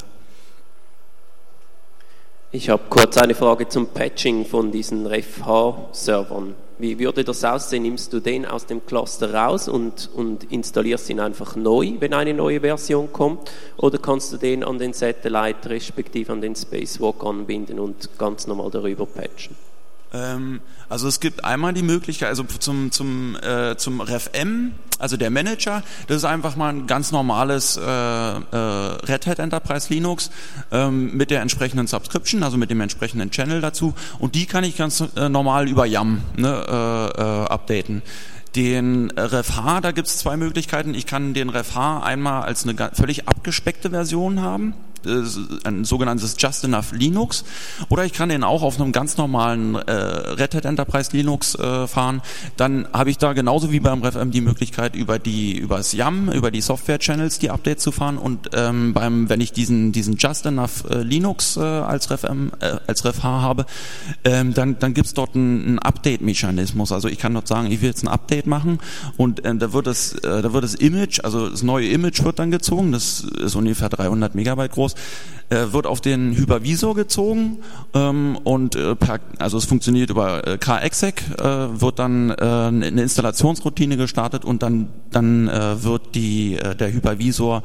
Ich habe kurz eine Frage zum Patching von diesen RefH-Servern. Wie würde das aussehen? Nimmst du den aus dem Cluster raus und installierst ihn einfach neu, wenn eine neue Version kommt? Oder kannst du den an den Satellite respektive an den Spacewalk anbinden und ganz normal darüber patchen? Also es gibt einmal die Möglichkeit, also zum RefM, also der Manager, das ist einfach mal ein ganz normales Red Hat Enterprise Linux mit der entsprechenden Subscription, also mit dem entsprechenden Channel dazu und die kann ich ganz normal über YAM updaten. Den RefH, da gibt es zwei Möglichkeiten. Ich kann den RefH einmal als eine völlig abgespeckte Version haben, ein sogenanntes Just Enough Linux, oder ich kann den auch auf einem ganz normalen Red Hat Enterprise Linux fahren. Dann habe ich da genauso wie beim RefM die Möglichkeit über das YAM, über die Software Channels die Updates zu fahren und wenn ich diesen Just Enough Linux als RefH habe, dann gibt's dort einen Update-Mechanismus. Also ich kann dort sagen, ich will jetzt ein Update machen und da wird das Image, also das neue Image wird dann gezogen, das ist ungefähr 300 Megabyte groß, wird auf den Hypervisor gezogen und also es funktioniert über KExec, wird dann eine Installationsroutine gestartet und dann wird der Hypervisor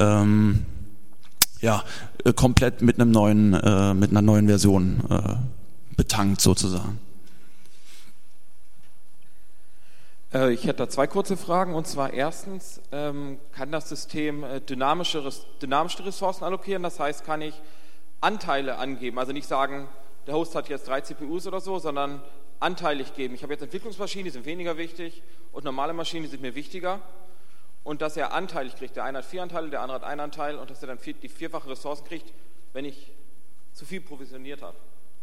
komplett mit einer neuen Version betankt sozusagen. Ich hätte da zwei kurze Fragen und zwar erstens, kann das System dynamische Ressourcen allokieren, das heißt, kann ich Anteile angeben, also nicht sagen, der Host hat jetzt 3 CPUs oder so, sondern anteilig geben. Ich habe jetzt Entwicklungsmaschinen, die sind weniger wichtig und normale Maschinen, die sind mir wichtiger und dass er anteilig kriegt, der eine hat 4 Anteile, der andere hat 1 Anteil und dass er dann die 4-fache Ressourcen kriegt, wenn ich zu viel provisioniert habe.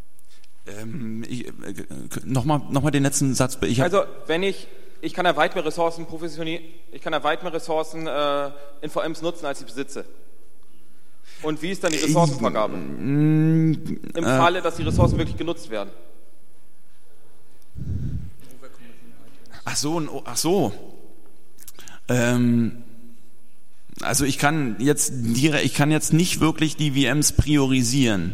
Nochmal den letzten Satz. Ich kann ja weit mehr Ressourcen in VMs nutzen, als ich besitze. Und wie ist dann die Ressourcenvergabe? Im Falle, dass die Ressourcen wirklich genutzt werden. Ach so. Also ich kann jetzt nicht wirklich die VMs priorisieren.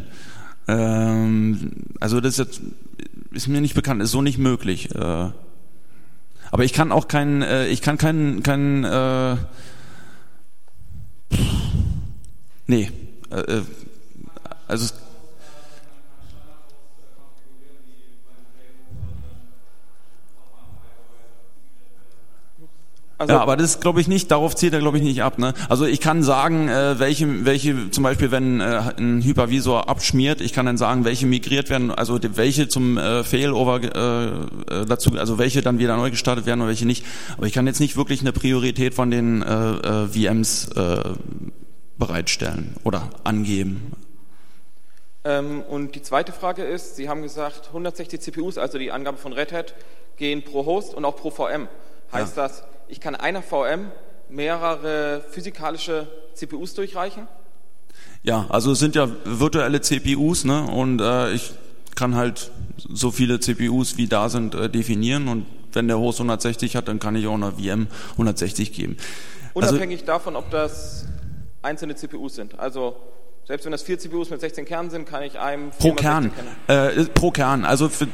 Also das ist mir nicht bekannt, ist so nicht möglich. Aber ich kann auch also ja, aber das glaube ich nicht, darauf zielt er glaube ich nicht ab. Ne? Also ich kann sagen, welche zum Beispiel, wenn ein Hypervisor abschmiert, ich kann dann sagen, welche migriert werden, also welche zum Failover dazu, also welche dann wieder neu gestartet werden und welche nicht. Aber ich kann jetzt nicht wirklich eine Priorität von den VMs bereitstellen oder angeben. Und die zweite Frage ist, Sie haben gesagt, 160 CPUs, also die Angabe von Red Hat, gehen pro Host und auch pro VM. Heißt das, ich kann einer VM mehrere physikalische CPUs durchreichen? Ja, also es sind ja virtuelle CPUs, ne? Und ich kann halt so viele CPUs wie da sind definieren und wenn der Host 160 hat, dann kann ich auch einer VM 160 geben. Unabhängig davon, ob das einzelne CPUs sind. Also selbst wenn das 4 CPUs mit 16 Kernen sind, kann ich einem pro Kern. Pro Kern. Also für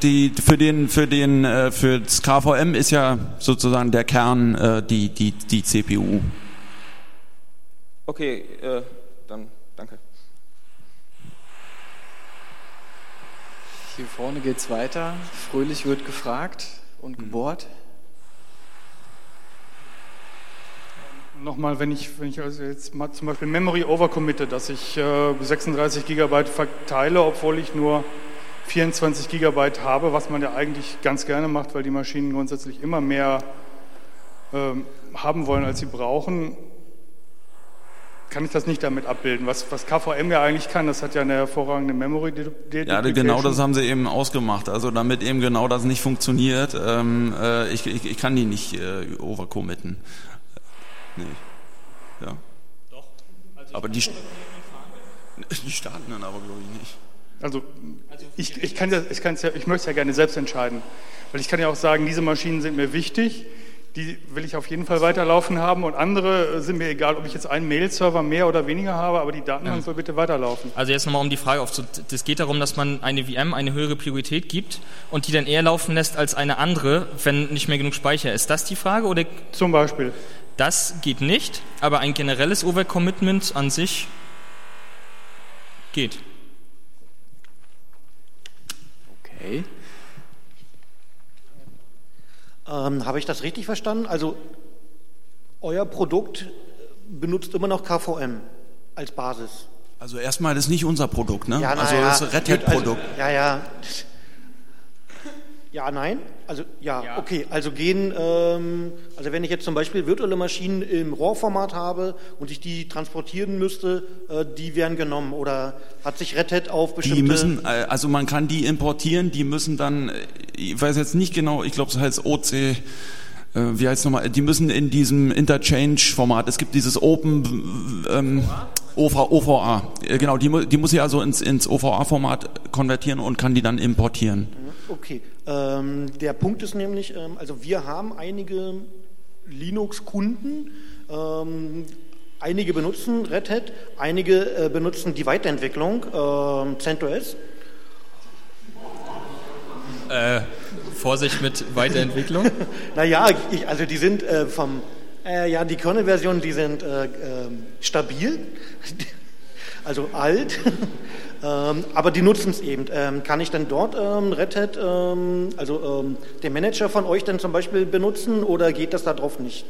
das KVM ist ja sozusagen der Kern die CPU. Okay, dann danke. Hier vorne geht's weiter. Fröhlich wird gefragt und gebohrt. Nochmal, wenn ich also jetzt mal zum Beispiel Memory overcommitte, dass ich 36 GB verteile, obwohl ich nur 24 GB habe, was man ja eigentlich ganz gerne macht, weil die Maschinen grundsätzlich immer mehr haben wollen, als sie brauchen, kann ich das nicht damit abbilden. Was KVM ja eigentlich kann, das hat ja eine hervorragende Memory Deduplication. Ja, genau das haben sie eben ausgemacht. Also damit eben genau das nicht funktioniert, ich kann die nicht overcommitten. Nee. Ja. Doch. Also aber die starten dann aber, glaube ich, nicht. Also ich möchte es ja gerne selbst entscheiden. Weil ich kann ja auch sagen, diese Maschinen sind mir wichtig, die will ich auf jeden Fall weiterlaufen haben und andere sind mir egal, ob ich jetzt einen Mail-Server mehr oder weniger habe, aber die Datenbank soll bitte weiterlaufen. Also jetzt nochmal um die Frage aufzunehmen. Es geht darum, dass man eine VM eine höhere Priorität gibt und die dann eher laufen lässt als eine andere, wenn nicht mehr genug Speicher ist. Ist das die Frage? Oder? Zum Beispiel. Das geht nicht, aber ein generelles Overcommitment an sich geht. Okay. Habe ich das richtig verstanden? Also euer Produkt benutzt immer noch KVM als Basis. Also erstmal ist nicht unser Produkt, ne? Ja, also das ist ein Red Hat-Produkt. Also, ja, nein. Also ja, okay. Also also wenn ich jetzt zum Beispiel virtuelle Maschinen im RAW-Format habe und ich die transportieren müsste, die werden genommen oder hat sich Red Hat auf bestimmte... Die müssen, also man kann die importieren, die müssen dann, ich weiß jetzt nicht genau, ich glaube es heißt OC, wie heißt es nochmal, die müssen in diesem Interchange-Format, es gibt dieses Open... OVA, genau, die muss ich also ins OVA-Format konvertieren und kann die dann importieren. Okay, der Punkt ist nämlich, also wir haben einige Linux-Kunden, einige benutzen Red Hat, einige benutzen die Weiterentwicklung CentOS. Vorsicht mit Weiterentwicklung. Naja, also die sind die Kernel-Versionen, die sind stabil, also alt, aber die nutzen es eben. Kann ich dann dort Red Hat, den Manager von euch dann zum Beispiel benutzen oder geht das da drauf nicht?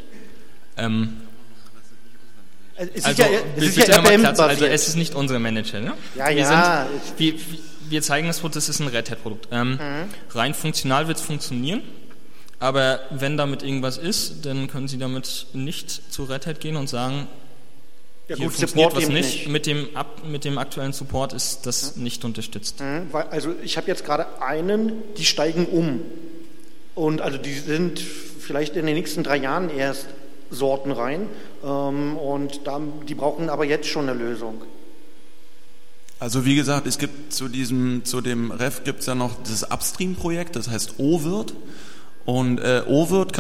Es ist es ist nicht unsere Manager, ne? Ja, wir zeigen das ist ein Red Hat-Produkt. Rein funktional wird es funktionieren. Aber wenn damit irgendwas ist, dann können Sie damit nicht zu Red Hat gehen und sagen, ja, hier gut, funktioniert was nicht. Mit dem aktuellen Support ist das nicht unterstützt. Also ich habe jetzt gerade die steigen um. Und also die sind vielleicht in den nächsten 3 Jahren erst Sorten rein. Die brauchen aber jetzt schon eine Lösung. Also wie gesagt, es gibt zu dem Ref gibt es ja noch das Upstream-Projekt, das heißt OVirt. Und OVirt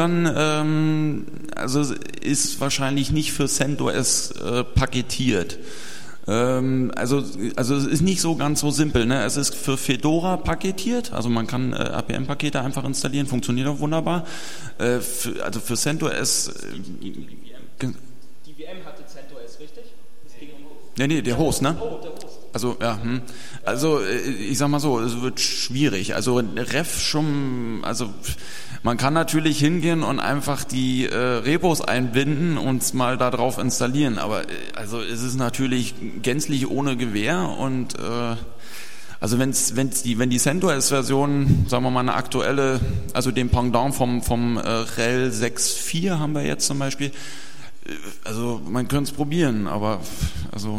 ist wahrscheinlich nicht für CentOS paketiert. Also es ist nicht so ganz so simpel. Ne? Es ist für Fedora paketiert, also man kann APM-Pakete einfach installieren, funktioniert auch wunderbar. Für CentOS... Die VM hatte CentOS, richtig? Nee, der Host, ne? Oh, der Host. Also, ja, Also, ich sag mal so, es wird schwierig. Also, Ref schon, also, man kann natürlich hingehen und einfach die Repos einbinden und mal da drauf installieren, aber, also, es ist natürlich gänzlich ohne Gewähr und, also, wenn die CentOS-Version, sagen wir mal, eine aktuelle, also den Pendant vom RHEL 6.4 haben wir jetzt zum Beispiel, also, man könnte es probieren, aber, also,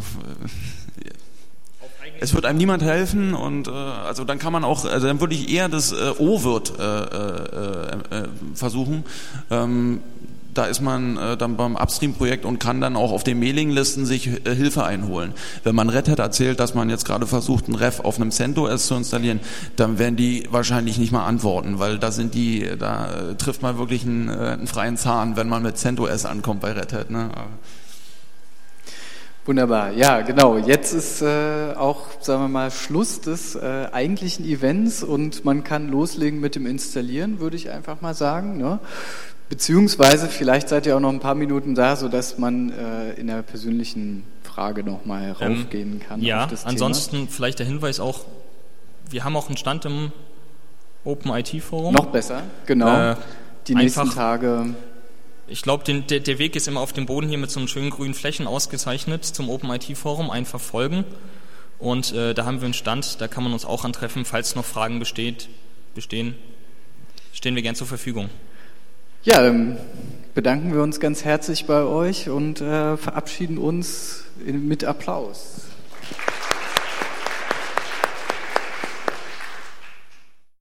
es wird einem niemand helfen und also dann kann man auch, also dann würde ich eher das OVirt versuchen. Da ist man dann beim Upstream-Projekt und kann dann auch auf den Mailinglisten sich Hilfe einholen. Wenn man Red Hat erzählt, dass man jetzt gerade versucht, einen Ref auf einem CentOS zu installieren, dann werden die wahrscheinlich nicht mal antworten, weil da trifft man wirklich einen freien Zahn, wenn man mit CentOS ankommt bei Red Hat. Ne? Wunderbar, ja genau, jetzt ist auch, sagen wir mal, Schluss des eigentlichen Events und man kann loslegen mit dem Installieren, würde ich einfach mal sagen, ne? Beziehungsweise vielleicht seid ihr auch noch ein paar Minuten da, sodass man in der persönlichen Frage nochmal raufgehen kann. Ja, auf das ansonsten Thema. Vielleicht der Hinweis auch, wir haben auch einen Stand im Open IT Forum. Noch besser, genau, die nächsten Tage... Ich glaube, der Weg ist immer auf dem Boden hier mit so einem schönen grünen Flächen ausgezeichnet zum Open IT Forum, einfach folgen. Und da haben wir einen Stand, da kann man uns auch antreffen. Falls noch Fragen bestehen, stehen wir gern zur Verfügung. Ja, dann bedanken wir uns ganz herzlich bei euch und verabschieden uns mit Applaus.